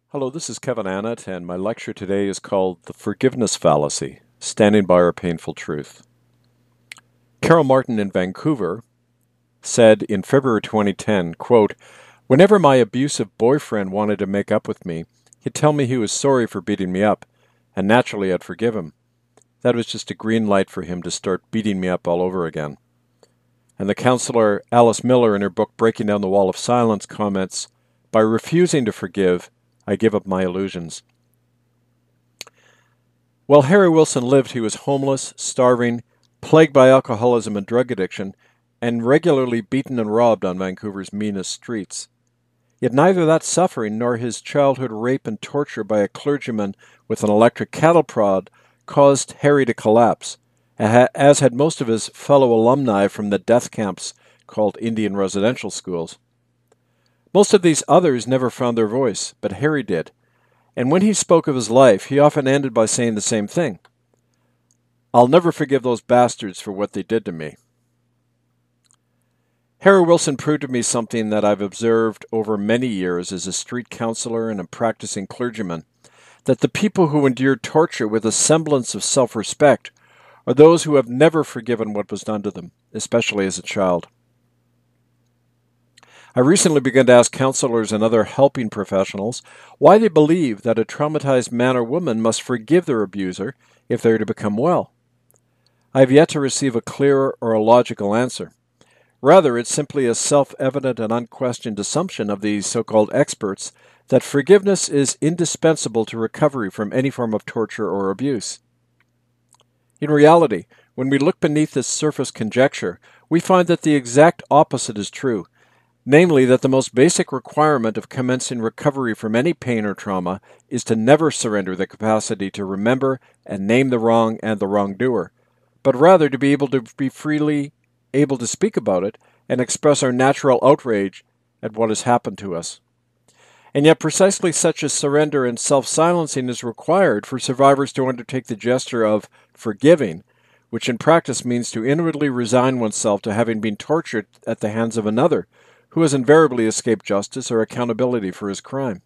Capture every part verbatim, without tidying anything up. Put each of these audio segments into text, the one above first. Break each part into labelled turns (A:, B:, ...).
A: Hello, this is Kevin Annett, and my lecture today is called The Forgiveness Fallacy, Standing by Our Painful Truth. Carol Martin in Vancouver said in February twenty ten, quote, "Whenever my abusive boyfriend wanted to make up with me, he'd tell me he was sorry for beating me up, and naturally I'd forgive him. That was just a green light for him to start beating me up all over again." And the counselor Alice Miller in her book Breaking Down the Wall of Silence comments, "By refusing to forgive, I give up my illusions." While Harry Wilson lived, he was homeless, starving, plagued by alcoholism and drug addiction, and regularly beaten and robbed on Vancouver's meanest streets. Yet neither that suffering nor his childhood rape and torture by a clergyman with an electric cattle prod caused Harry to collapse, as had most of his fellow alumni from the death camps called Indian residential schools. Most of these others never found their voice, but Harry did. And when he spoke of his life, he often ended by saying the same thing. "I'll never forgive those bastards for what they did to me." Harry Wilson proved to me something that I've observed over many years as a street counselor and a practicing clergyman, that the people who endure torture with a semblance of self-respect are those who have never forgiven what was done to them, especially as a child. I recently began to ask counselors and other helping professionals why they believe that a traumatized man or woman must forgive their abuser if they are to become well. I have yet to receive a clear or a logical answer. Rather, it's simply a self-evident and unquestioned assumption of these so-called experts that forgiveness is indispensable to recovery from any form of torture or abuse. In reality, when we look beneath this surface conjecture, we find that the exact opposite is true. Namely, that the most basic requirement of commencing recovery from any pain or trauma is to never surrender the capacity to remember and name the wrong and the wrongdoer, but rather to be able to be freely able to speak about it and express our natural outrage at what has happened to us. And yet precisely such a surrender and self-silencing is required for survivors to undertake the gesture of forgiving, which in practice means to inwardly resign oneself to having been tortured at the hands of another, who has invariably escaped justice or accountability for his crime.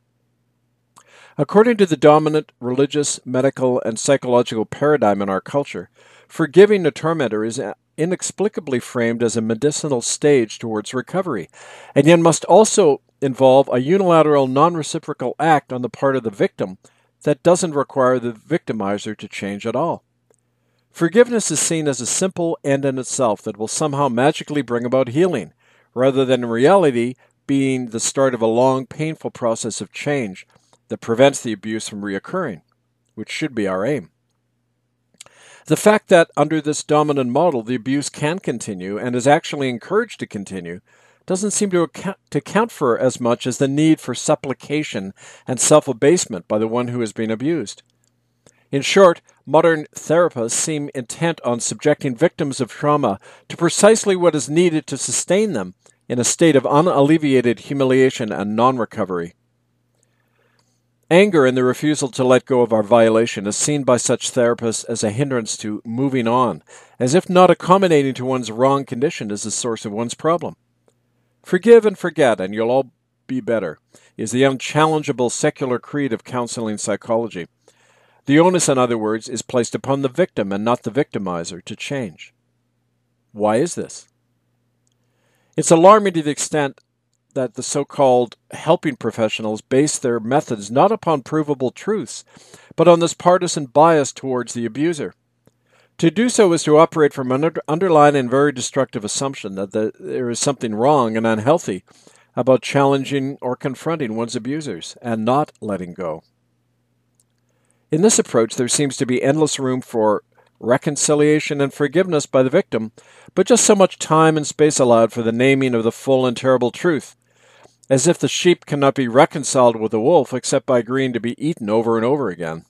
A: According to the dominant religious, medical, and psychological paradigm in our culture, forgiving a tormentor is inexplicably framed as a medicinal stage towards recovery, and yet must also involve a unilateral non-reciprocal act on the part of the victim that doesn't require the victimizer to change at all. Forgiveness is seen as a simple end in itself that will somehow magically bring about healing, rather than in reality being the start of a long, painful process of change that prevents the abuse from reoccurring, which should be our aim. The fact that under this dominant model the abuse can continue and is actually encouraged to continue doesn't seem to account, to count for as much as the need for supplication and self-abasement by the one who has been abused. In short, modern therapists seem intent on subjecting victims of trauma to precisely what is needed to sustain them in a state of unalleviated humiliation and non-recovery. Anger and the refusal to let go of our violation is seen by such therapists as a hindrance to moving on, as if not accommodating to one's wrong condition is the source of one's problem. "Forgive and forget, and you'll all be better," is the unchallengeable secular creed of counseling psychology. The onus, in other words, is placed upon the victim and not the victimizer to change. Why is this? It's alarming to the extent that the so-called helping professionals base their methods not upon provable truths, but on this partisan bias towards the abuser. To do so is to operate from an underlying and very destructive assumption that the, there is something wrong and unhealthy about challenging or confronting one's abusers and not letting go. In this approach, there seems to be endless room for reconciliation and forgiveness by the victim, but just so much time and space allowed for the naming of the full and terrible truth, as if the sheep cannot be reconciled with the wolf except by agreeing to be eaten over and over again.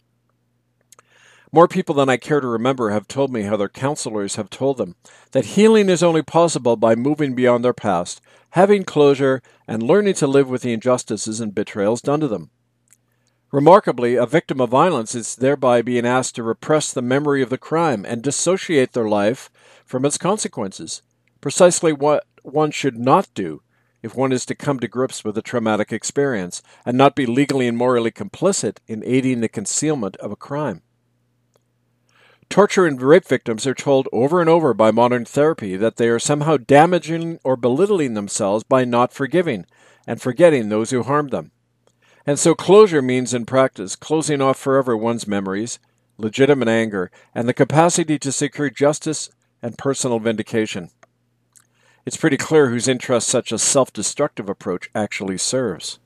A: More people than I care to remember have told me how their counselors have told them that healing is only possible by moving beyond their past, having closure, and learning to live with the injustices and betrayals done to them. Remarkably, a victim of violence is thereby being asked to repress the memory of the crime and dissociate their life from its consequences, precisely what one should not do if one is to come to grips with a traumatic experience and not be legally and morally complicit in aiding the concealment of a crime. Torture and rape victims are told over and over by modern therapy that they are somehow damaging or belittling themselves by not forgiving and forgetting those who harmed them. And so closure means in practice closing off forever one's memories, legitimate anger, and the capacity to secure justice and personal vindication. It's pretty clear whose interests such a self-destructive approach actually serves.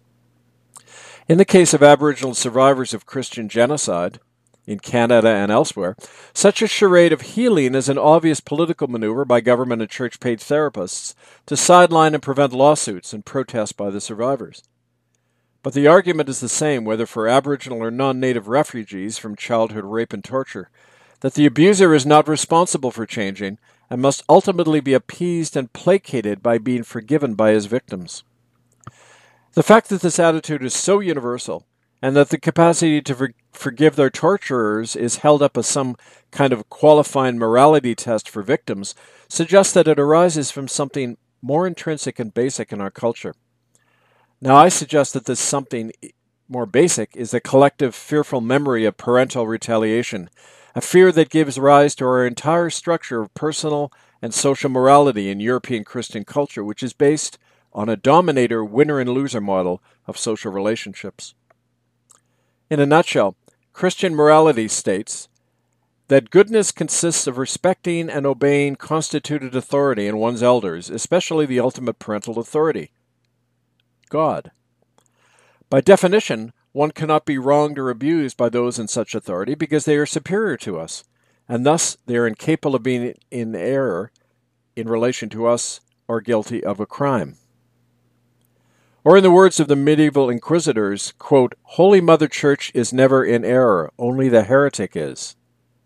A: In the case of Aboriginal survivors of Christian genocide, in Canada and elsewhere, such a charade of healing is an obvious political maneuver by government and church-paid therapists to sideline and prevent lawsuits and protests by the survivors. But the argument is the same whether for Aboriginal or non-native refugees from childhood rape and torture, that the abuser is not responsible for changing and must ultimately be appeased and placated by being forgiven by his victims. The fact that this attitude is so universal, and that the capacity to for- forgive their torturers is held up as some kind of qualifying morality test for victims, suggests that it arises from something more intrinsic and basic in our culture. Now, I suggest that this something more basic is the collective fearful memory of parental retaliation, a fear that gives rise to our entire structure of personal and social morality in European Christian culture, which is based on a dominator winner and loser model of social relationships. In a nutshell, Christian morality states that goodness consists of respecting and obeying constituted authority in one's elders, especially the ultimate parental authority, God. By definition, one cannot be wronged or abused by those in such authority because they are superior to us, and thus they are incapable of being in error in relation to us or guilty of a crime. Or in the words of the medieval inquisitors, quote, "Holy Mother Church is never in error, only the heretic is."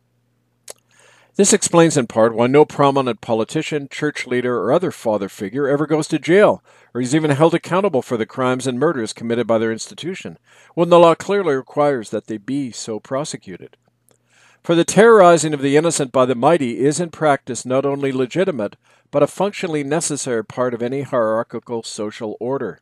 A: This explains in part why no prominent politician, church leader, or other father figure ever goes to jail, or is even held accountable for the crimes and murders committed by their institution, when the law clearly requires that they be so prosecuted. For the terrorizing of the innocent by the mighty is in practice not only legitimate, but a functionally necessary part of any hierarchical social order.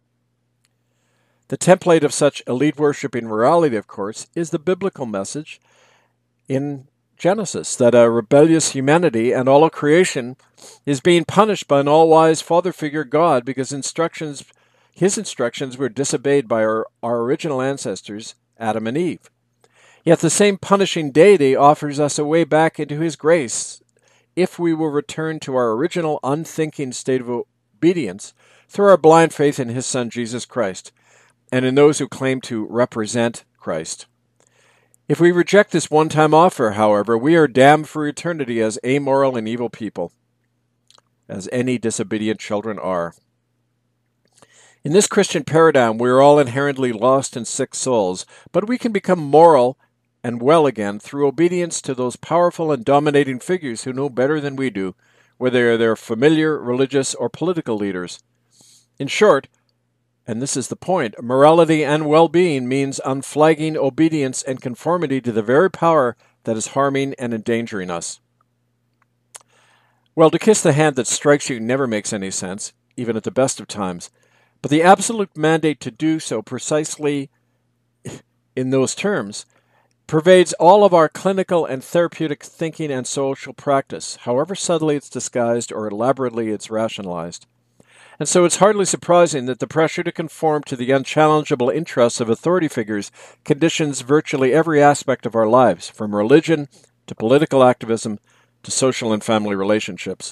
A: The template of such elite-worshipping morality, of course, is the biblical message in Genesis, that a rebellious humanity and all of creation is being punished by an all-wise father figure God because instructions, his instructions were disobeyed by our, our original ancestors, Adam and Eve. Yet the same punishing deity offers us a way back into his grace if we will return to our original unthinking state of obedience through our blind faith in his Son, Jesus Christ, and in those who claim to represent Christ. If we reject this one-time offer, however, we are damned for eternity as amoral and evil people, as any disobedient children are. In this Christian paradigm, we are all inherently lost and sick souls, but we can become moral and well again through obedience to those powerful and dominating figures who know better than we do, whether they're familiar, religious, or political leaders. In short, and this is the point, morality and well-being means unflagging obedience and conformity to the very power that is harming and endangering us. Well, to kiss the hand that strikes you never makes any sense, even at the best of times, but the absolute mandate to do so precisely in those terms pervades all of our clinical and therapeutic thinking and social practice, however subtly it's disguised or elaborately it's rationalized. And so it's hardly surprising that the pressure to conform to the unchallengeable interests of authority figures conditions virtually every aspect of our lives, from religion to political activism to social and family relationships.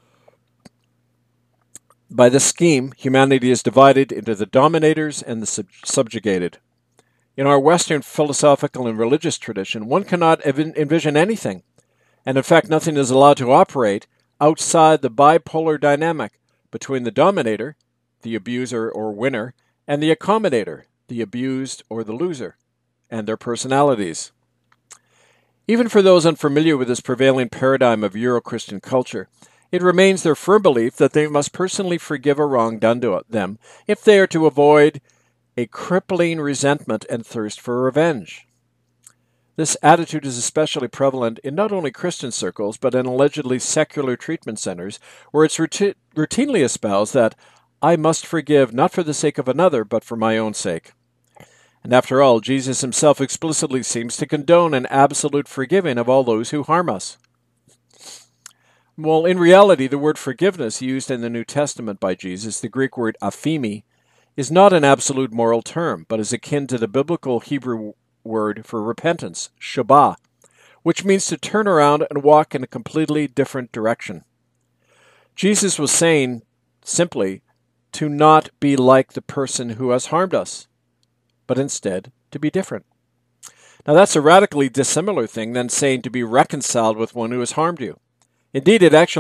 A: By this scheme, humanity is divided into the dominators and the sub- subjugated. In our Western philosophical and religious tradition, one cannot ev- envision anything, and in fact nothing is allowed to operate outside the bipolar dynamic between the dominator, the abuser or winner, and the accommodator, the abused or the loser, and their personalities. Even for those unfamiliar with this prevailing paradigm of Euro-Christian culture, it remains their firm belief that they must personally forgive a wrong done to them if they are to avoid a crippling resentment and thirst for revenge. This attitude is especially prevalent in not only Christian circles, but in allegedly secular treatment centers, where it's routi- routinely espoused that I must forgive not for the sake of another, but for my own sake. And after all, Jesus himself explicitly seems to condone an absolute forgiving of all those who harm us. Well, in reality, the word forgiveness used in the New Testament by Jesus, the Greek word aphemi, is not an absolute moral term, but is akin to the biblical Hebrew word for repentance, shabah, which means to turn around and walk in a completely different direction. Jesus was saying, simply, to not be like the person who has harmed us, but instead to be different. Now that's a radically dissimilar thing than saying to be reconciled with one who has harmed you. Indeed, it actually